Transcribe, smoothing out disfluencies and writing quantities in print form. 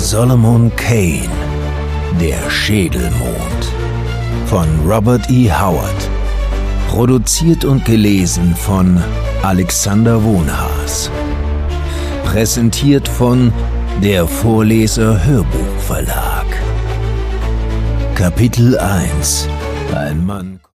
Solomon Kane, der Schädelmond von Robert E. Howard. Produziert und gelesen von Alexander Wohnhaas. Präsentiert von der Vorleser Hörbuchverlag. Kapitel 1: Ein Mann